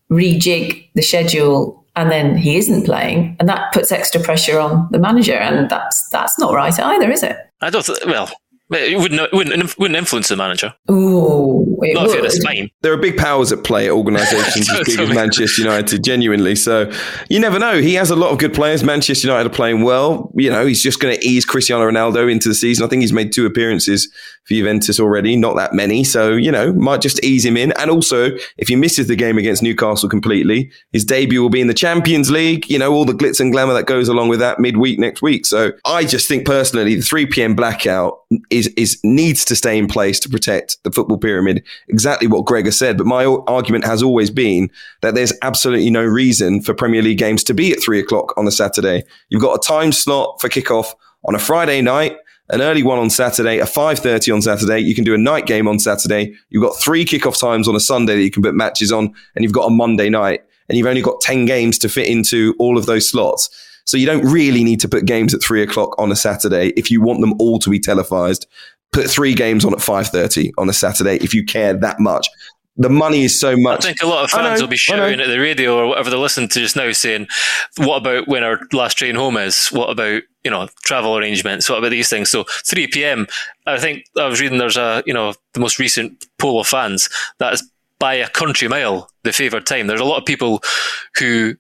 rejig the schedule and then he isn't playing, and that puts extra pressure on the manager, and that's not right either, is it? I don't. It wouldn't influence the manager. Ooh, not if you're at Spain. There are big powers at play at organisations as big as Manchester United, genuinely. So you never know. He has a lot of good players. Manchester United are playing well. He's just going to ease Cristiano Ronaldo into the season. I think he's made 2 appearances for Juventus already, not that many. So, might just ease him in. And also, if he misses the game against Newcastle completely, his debut will be in the Champions League, all the glitz and glamour that goes along with that midweek next week. So I just think personally, the 3 p.m. blackout needs to stay in place to protect the football pyramid. Exactly what Gregor said. But my argument has always been that there's absolutely no reason for Premier League games to be at 3 o'clock on a Saturday. You've got a time slot for kickoff on a Friday night, an early one on Saturday, a 5:30 on Saturday. You can do a night game on Saturday. You've got 3 kickoff times on a Sunday that you can put matches on, and you've got a Monday night, and you've only got 10 games to fit into all of those slots. So you don't really need to put games at 3 o'clock on a Saturday if you want them all to be televised. Put 3 games on at 5:30 on a Saturday if you care that much. The money is so much. I think a lot of fans will be shouting at the radio or whatever they're listening to just now saying, what about when our last train home is? What about, travel arrangements? What about these things? So 3 p.m, I think I was reading there's the most recent poll of fans that is by a country mile the favoured time. There's a lot of people who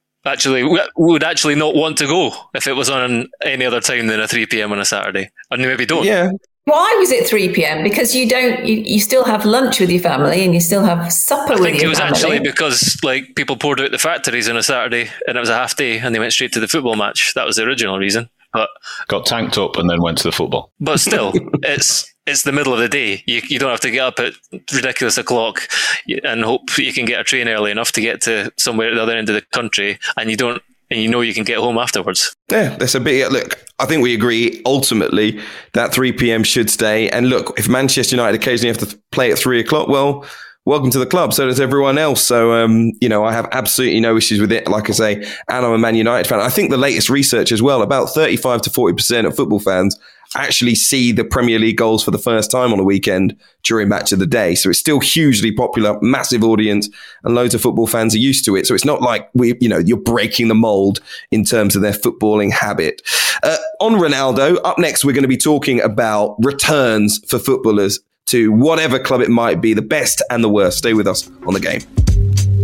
would actually not want to go if it was on any other time than a 3 p.m. on a Saturday. And maybe don't. Yeah. Why was it 3 p.m? Because you still have lunch with your family and you still have supper with your family. I think it was actually because people poured out the factories on a Saturday and it was a half day and they went straight to the football match. That was the original reason. But got tanked up and then went to the football. But still, it's the middle of the day. You don't have to get up at ridiculous o'clock and hope you can get a train early enough to get to somewhere at the other end of the country, and you can get home afterwards. Yeah, that's a bit. Look, I think we agree ultimately that 3 p.m. should stay. And look, if Manchester United occasionally have to play at 3 o'clock, well, welcome to the club. So does everyone else. So, I have absolutely no issues with it. Like I say, and I'm a Man United fan. I think the latest research as well, about 35 to 40% of football fans actually see the Premier League goals for the first time on a weekend during match of the day. So it's still hugely popular, massive audience, and loads of football fans are used to it. So it's not like you're breaking the mold in terms of their footballing habit. On Ronaldo, up next, we're going to be talking about returns for footballers to whatever club it might be, the best and the worst. Stay with us on The Game.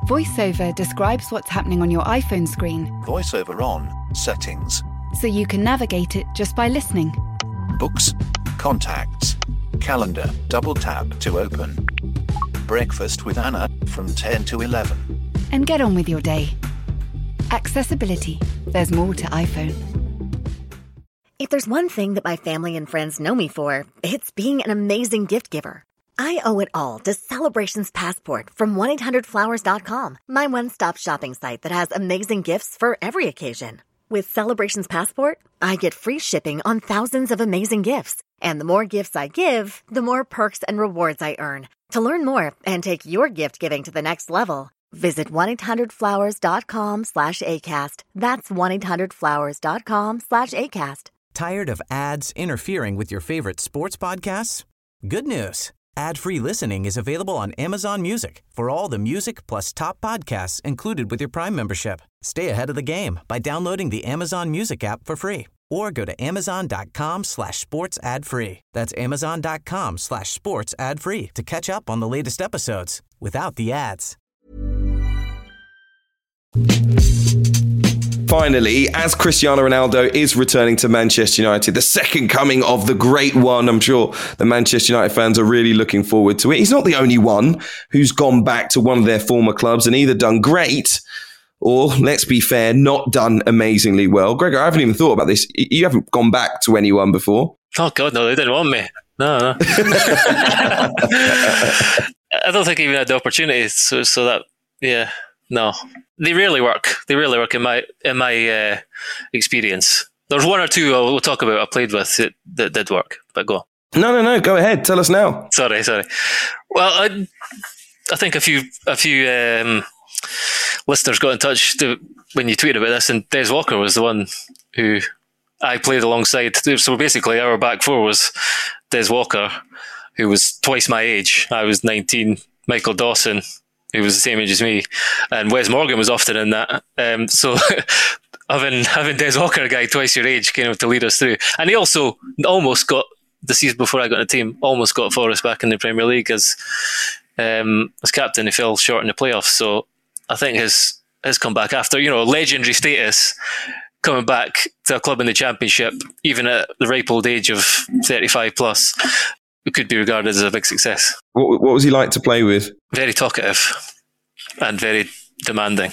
VoiceOver describes what's happening on your iPhone screen, VoiceOver on, settings, so you can navigate it just by listening. books, contacts, calendar, double tap to open. Breakfast with Anna from 10 to 11. And get on with your day. Accessibility. There's more to iPhone. If there's one thing that my family and friends know me for, it's being an amazing gift giver. I owe it all to Celebrations Passport from 1-800-Flowers.com, my one-stop shopping site that has amazing gifts for every occasion. With Celebrations Passport, I get free shipping on thousands of amazing gifts. And the more gifts I give, the more perks and rewards I earn. To learn more and take your gift giving to the next level, visit 1-800-Flowers.com/ACAST. That's 1-800-Flowers.com/ACAST. Tired of ads interfering with your favorite sports podcasts? Good news. Ad-free listening is available on Amazon Music for all the music plus top podcasts included with your Prime membership. Stay ahead of the game by downloading the Amazon Music app for free or go to amazon.com/sports ad free. That's amazon.com/sports ad free to catch up on the latest episodes without the ads. Finally, as Cristiano Ronaldo is returning to Manchester United, the second coming of the Great One, I'm sure the Manchester United fans are really looking forward to it. He's not the only one who's gone back to one of their former clubs and either done great or, let's be fair, not done amazingly well. Gregor, I haven't even thought about this. You haven't gone back to anyone before. Oh, God, no, they didn't want me. No. I don't think I even had the opportunity. So that, yeah, no. They rarely work. They rarely work in my experience. There's one or two we'll talk about I played with that did work, but go. No. Go ahead. Tell us now. Sorry. Well, I think a few listeners got in touch when you tweeted about this, and Des Walker was the one who I played alongside. So basically, our back four was Des Walker, who was twice my age. I was 19. Michael Dawson, who was the same age as me, and Wes Morgan was often in that. So having Des Walker, a guy twice your age, kind of to lead us through. And he also almost got, the season before I got in the team, almost got Forest back in the Premier League as captain. He fell short in the playoffs. So I think his comeback after, legendary status, coming back to a club in the Championship, even at the ripe old age of 35 plus, it could be regarded as a big success. What was he like to play with? Very talkative and very demanding.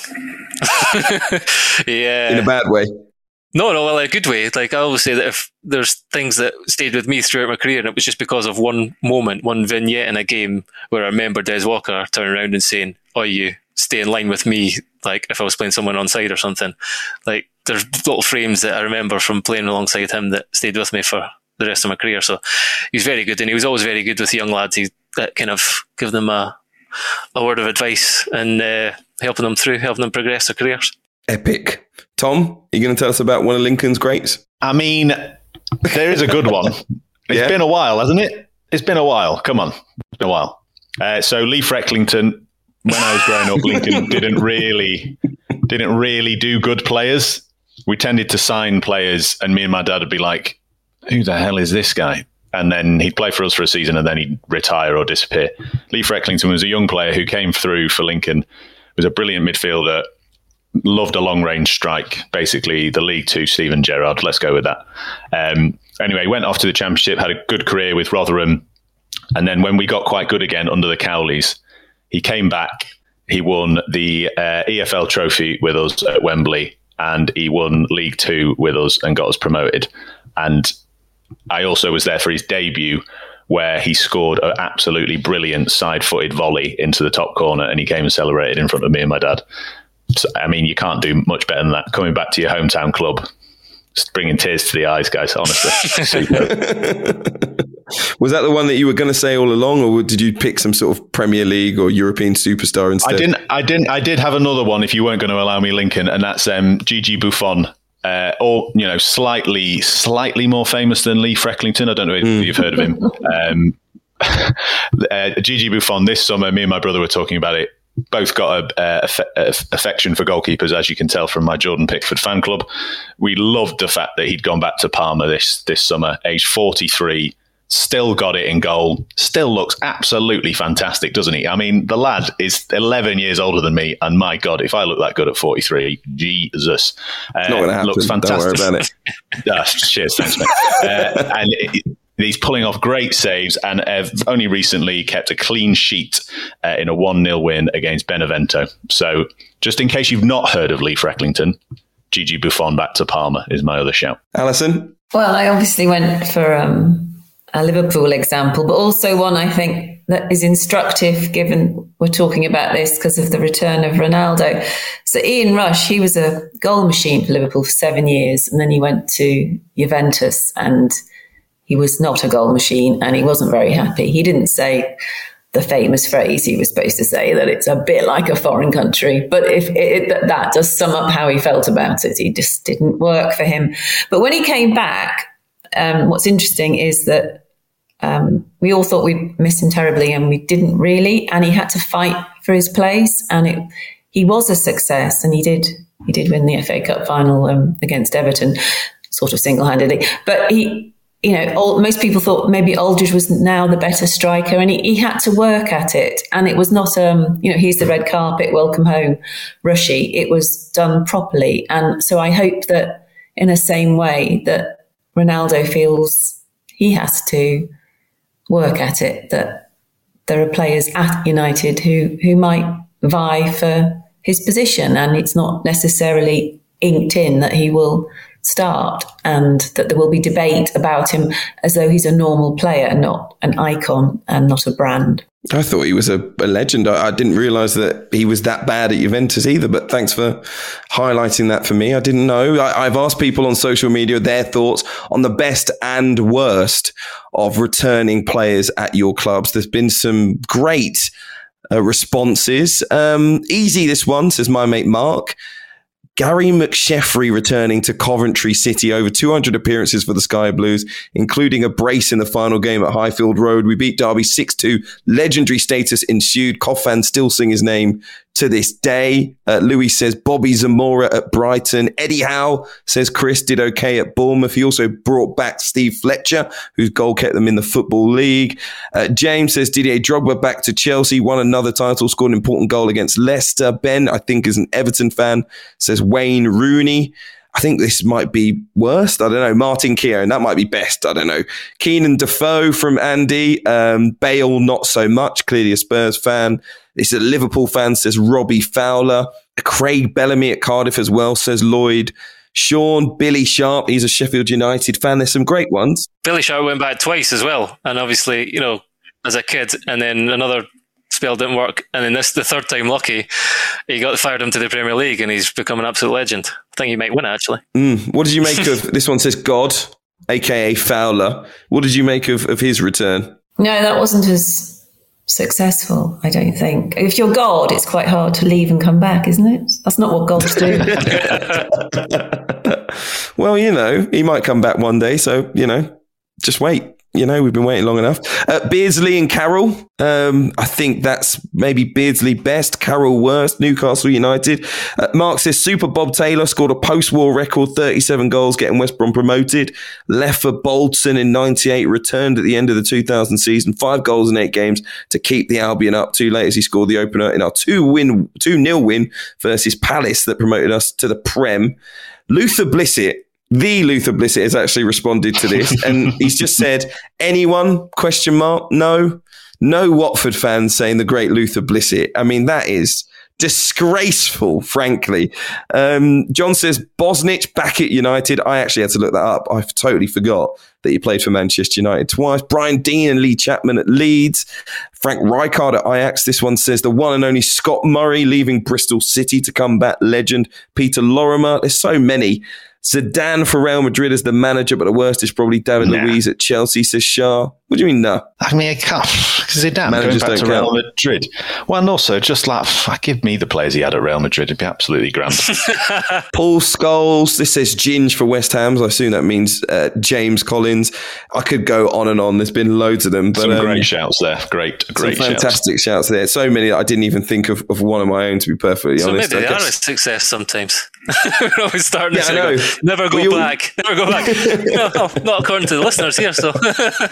Yeah. In a bad way? No, well, in a good way. Like I always say that if there's things that stayed with me throughout my career, and it was just because of one moment, one vignette in a game where I remember Des Walker turning around and saying, "Oh, you stay in line with me," like if I was playing someone on side or something. Like there's little frames that I remember from playing alongside him that stayed with me for the rest of my career. So he's very good, and he was always very good with young lads. He kind of give them a word of advice and helping them progress their careers. Epic. Tom, are you going to tell us about one of Lincoln's greats? I mean, there is a good one. It's been a while, hasn't it? It's been a while. Come on. It's been a while. So Lee Frecklington, when I was growing up, Lincoln didn't really do good players. We tended to sign players, and me and my dad would be like, who the hell is this guy? And then he'd play for us for a season and then he'd retire or disappear. Lee Frecklington was a young player who came through for Lincoln, was a brilliant midfielder, loved a long-range strike, basically the League Two Steven Gerrard. Let's go with that. Anyway, he went off to the Championship, had a good career with Rotherham. And then when we got quite good again under the Cowleys, he came back. He won the EFL trophy with us at Wembley, and he won League Two with us and got us promoted. And I also was there for his debut, where he scored an absolutely brilliant side-footed volley into the top corner, and he came and celebrated in front of me and my dad. So, I mean, you can't do much better than that. Coming back to your hometown club, just bringing tears to the eyes, guys, honestly. Was that the one that you were going to say all along, or did you pick some sort of Premier League or European superstar instead? I did have another one, if you weren't going to allow me, Lincoln, and that's Gigi Buffon. Or, slightly more famous than Lee Frecklington. I don't know if you've heard of him. Gigi Buffon, this summer, me and my brother were talking about it. Both got a affection for goalkeepers, as you can tell from my Jordan Pickford fan club. We loved the fact that he'd gone back to Parma this summer, age 43, Still got it in goal. Still looks absolutely fantastic, doesn't he? I mean, the lad is 11 years older than me, and my God, if I look that good at 43, Jesus. Not going to happen. Looks fantastic. Don't worry about it. Cheers, thanks, mate. And he's pulling off great saves, and only recently kept a clean sheet in a 1-0 win against Benevento. So, just in case you've not heard of Lee Frecklington, Gigi Buffon back to Parma is my other shout. Alison? Well, I obviously went for a Liverpool example, but also one I think that is instructive given we're talking about this because of the return of Ronaldo. So Ian Rush, he was a goal machine for Liverpool for 7 years, and then he went to Juventus and he was not a goal machine and he wasn't very happy. He didn't say the famous phrase he was supposed to say, that it's a bit like a foreign country. But that does sum up how he felt about it. It just didn't work for him. But when he came back, what's interesting is that we all thought we'd miss him terribly, and we didn't really. And he had to fight for his place, and he was a success, and he did win the FA Cup final against Everton, sort of single-handedly. But most people thought maybe Aldridge was now the better striker, and he had to work at it. And it was not, here's the red carpet, welcome home, Rushy. It was done properly. And so I hope that in the same way that Ronaldo feels he has to work at it, that there are players at United who might vie for his position, and it's not necessarily inked in that he will start, and that there will be debate about him as though he's a normal player and not an icon and not a brand. I thought he was a legend. I didn't realise that he was that bad at Juventus either, but thanks for highlighting that for me. I didn't know. I've asked people on social media their thoughts on the best and worst of returning players at your clubs. There's been some great responses. Easy this one, says my mate Mark. Gary McSheffrey returning to Coventry City, over 200 appearances for the Sky Blues, including a brace in the final game at Highfield Road. We beat Derby 6-2. Legendary status ensued. Cov fans still sing his name to this day. Louis says Bobby Zamora at Brighton. Eddie Howe, says Chris, did okay at Bournemouth. He also brought back Steve Fletcher, whose goal kept them in the Football League. James says Didier Drogba back to Chelsea, won another title, scored an important goal against Leicester. Ben, I think, is an Everton fan, says Wayne Rooney. I think this might be worst. I don't know. Martin Keown, that might be best. I don't know. Keenan Defoe from Andy. Bale, not so much. Clearly a Spurs fan. This is a Liverpool fan, says Robbie Fowler. Craig Bellamy at Cardiff as well, says Lloyd. Sean, Billy Sharp, he's a Sheffield United fan. There's some great ones. Billy Sharp went back twice as well. And obviously, as a kid, and then another spell didn't work. And then the third time lucky, he fired him to the Premier League, and he's become an absolute legend. I think he might win, actually. What did you make of, this one says God, a.k.a. Fowler. What did you make of his return? No, that wasn't as successful, I don't think. If you're God, it's quite hard to leave and come back, isn't it? That's not what gods do. Well, he might come back one day, so, just wait. We've been waiting long enough. Beardsley and Carroll. I think that's maybe Beardsley best, Carroll worst. Newcastle United. Mark says Super Bob Taylor scored a post-war record 37 goals, getting West Brom promoted. Left for Bolton in 98, returned at the end of the 2000 season. 5 goals in 8 games to keep the Albion up. Too late as he scored the opener in our 2-0 win versus Palace that promoted us to the Prem. Luther Blissett. The Luther Blissett has actually responded to this, and he's just said, anyone? ? No Watford fans saying the great Luther Blissett. I mean, that is disgraceful, frankly. John says Bosnich back at United. I actually had to look that up. I totally forgot that he played for Manchester United twice. Brian Dean and Lee Chapman at Leeds. Frank Rijkaard at Ajax. This one says the one and only Scott Murray leaving Bristol City to come back. Legend. Peter Lorimer. There's so many. Zidane for Real Madrid as the manager, but the worst is probably David Luiz at Chelsea, says Shah. What do you mean, no? I mean, I can't. Zidane going back to Real Madrid. Well, and also, just give me the players he had at Real Madrid. It'd be absolutely grand. Paul Scholes. This says Ginge for West Ham. So I assume that means James Collins. I could go on and on. There's been loads of them. But, some great shouts there. Great fantastic shouts there. So many that I didn't even think of one of my own, to be perfectly honest. Maybe they are a success sometimes. We're always starting to say, I know. Never go back. No, not according to the listeners here. So,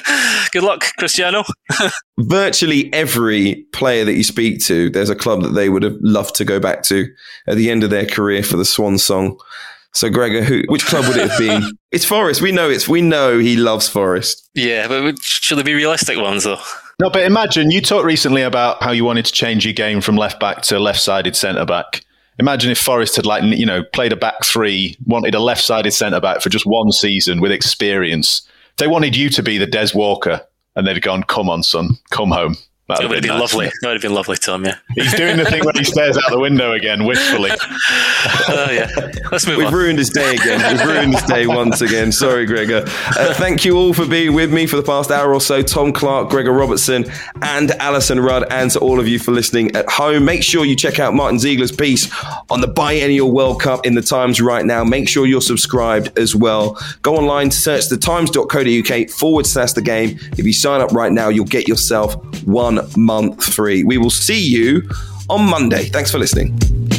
Good luck, Cristiano. Virtually every player that you speak to, there's a club that they would have loved to go back to at the end of their career for the swan song. So, Gregor, which club would it have been? It's Forest. We know he loves Forest. Yeah, but should there be realistic ones, though? No, but imagine, you talked recently about how you wanted to change your game from left back to left-sided centre-back. Imagine if Forest had, played a back three, wanted a left-sided centre-back for just one season with experience. They wanted you to be the Des Walker, and they'd gone, come on, son, come home. That would have been lovely. That would have been lovely, Tom, yeah. He's doing the thing where he stares out the window again, wistfully. Yeah. Let's move on. We've ruined his day again. We've ruined his day once again. Sorry, Gregor. Thank you all for being with me for the past hour or so. Tom Clark, Gregor Robertson, and Alison Rudd, and to all of you for listening at home. Make sure you check out Martin Ziegler's piece on the biennial World Cup in the Times right now. Make sure you're subscribed as well. Go online, search thetimes.co.uk/the game. If you sign up right now, you'll get yourself 1 month free. We will see you on Monday. Thanks for listening.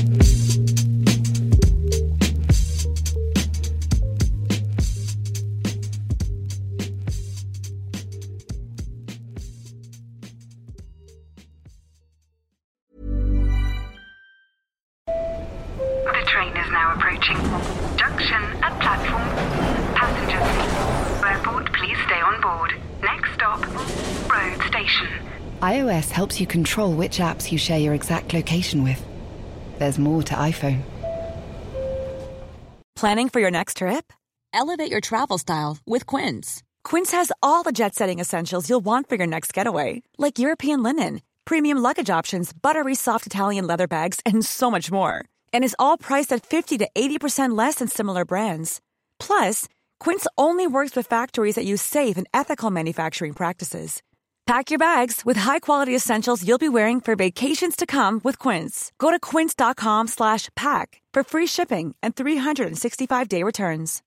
The train is now approaching. Junction at platform. Passengers, airport, please stay on board. Next stop, road station. iOS helps you control which apps you share your exact location with. There's more to iPhone. Planning for your next trip? Elevate your travel style with Quince. Quince has all the jet-setting essentials you'll want for your next getaway, like European linen, premium luggage options, buttery soft Italian leather bags, and so much more. And is all priced at 50 to 80% less than similar brands. Plus, Quince only works with factories that use safe and ethical manufacturing practices. Pack your bags with high-quality essentials you'll be wearing for vacations to come with Quince. Go to quince.com/pack for free shipping and 365-day returns.